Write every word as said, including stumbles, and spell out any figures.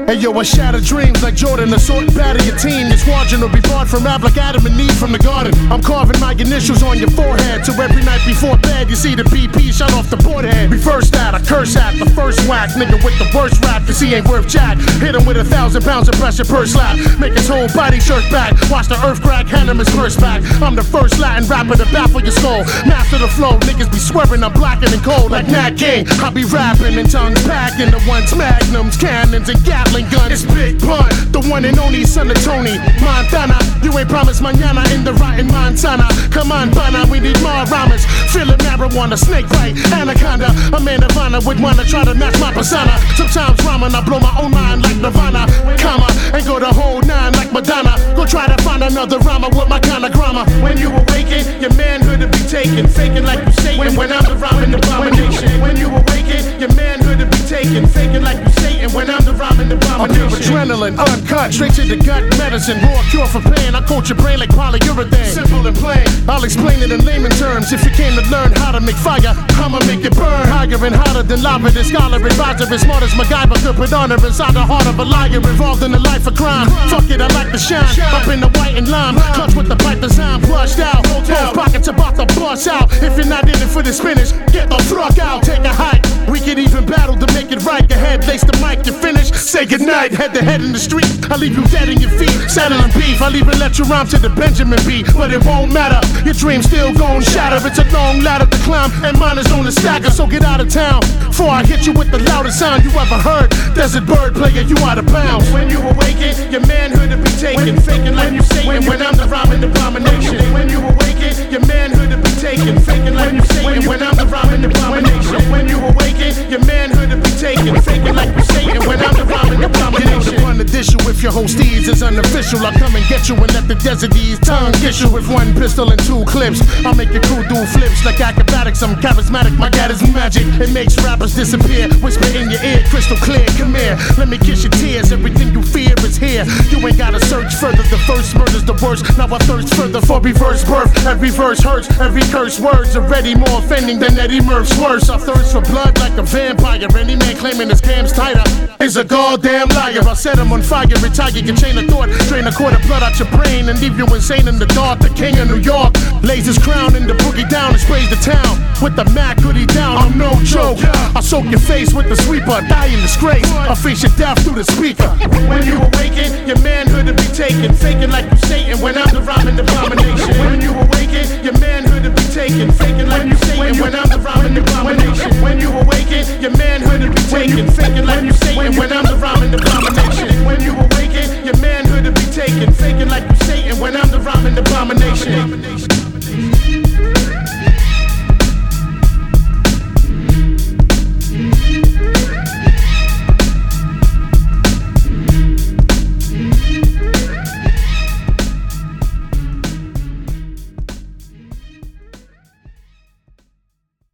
Hey yo, I shatter dreams like Jordan, assault and batter your team. Your squadron will be barred from rap like Adam and Eve from the garden. I'm carving my initials on your forehead, so every night before bed you see the B P shut off the board head. Reverse that, I curse at the first whack, nigga with the worst rap, cause he ain't worth jack. Hit him with a thousand pounds of pressure per slap, make his whole body jerk back. Watch the earth crack, hand him his purse back. I'm the first Latin rapper to baffle your skull. Master the flow, niggas be swearing I'm blacker than cold like Nat King. I be rapping and tongues packing the ones, magnums, cannons, and Gatling guns. It's Big Pun, the one and only son of Tony Montana. You ain't promised mañana in the rotten Montana. Come on, Bana, we need more rhymes. Feeling marijuana, snake bite, anaconda. A man of honor would wanna try to match my persona. Sometimes rhyming, I blow my own mind like Nirvana, comma, and go the whole nine like Madonna. Go try to find another rhymer with my kind of grammar. When you awaken, your manhood to be taken, faking like you Satan. When I'm the rhyming abomination. When you awaken, your manhood to be taken, faking like you Satan. When I'm the rhyming abomination. Adrenaline, uncut, straight to the gut medicine. Raw cure for pain, I coat your brain like polyurethane. Simple and plain, I'll explain it in layman terms. If you came to learn how to make fire, I'ma make it burn. Higher and hotter than lava, the scholar advisor as smart as MacGyver could put honor inside the heart of a liar involved in a life of crime. Fuck it, I like to shine, up in the white and lime. Clutch with the pipe design, flushed out. Both pockets about to bust out. If you're not in it for the spinach, get the fuck out, take a hike. We can even battle to make it right. Go ahead, lace the mic, you finish, say goodnight. Head to head in the street, I leave you dead in your feet, saddling beef. I even let you rhyme to the Benjamin beat, but it won't matter. Your dream's still gon' shatter. It's a long ladder to climb, and mine is on the stacker. So get out of town before I hit you with the loudest sound you ever heard. Desert bird player, you out of bounds. When you awaken, your manhood to be taken, faking like you Satan. When I'm the rhyming abomination. When you awaken, your manhood to be taken, faking like you Satan. When I'm the rhyming abomination. When you awaken, your manhood to be taken, faking like you Satan. When I'm the rhyming abomination. Get on the issue if your whole steeds is unofficial. I'll come and get you and let the desert ease tongue kiss you with one pistol and two clips. I'll make your crew do flips like acrobatics. I'm charismatic, my dad is magic. It makes rappers disappear. Whisper in your ear, crystal clear. Come here, let me kiss your tears. Everything you fear is here. You ain't gotta search further. The first murder's the worst. Now I thirst further for reverse birth. Every verse hurts, every curse word's already more offending than Eddie Murph's worse. I thirst for blood like a vampire. Any man claiming his cam's tighter is a goddamn liar. I set him on fire, retire your chain of thought, drain a quart of blood out your brain and leave you insane in the dark. The king of New York lays his crown in the boogie down and sprays the town with the Mac hoodie down. I'm no joke. I'll soak your face with the sweeper, die in disgrace. I'll face your death through the speaker. When you awaken, your manhood to be taken, faking like you Satan. When I'm the rhyming abomination. When you awaken, your manhood to be taken, faking like you Satan. When I'm the rhyming abomination. When you awaken, your manhood to be taken, faking like you Satan. When I'm the rhyming abomination. When you awaken, your manhood to be taken, faking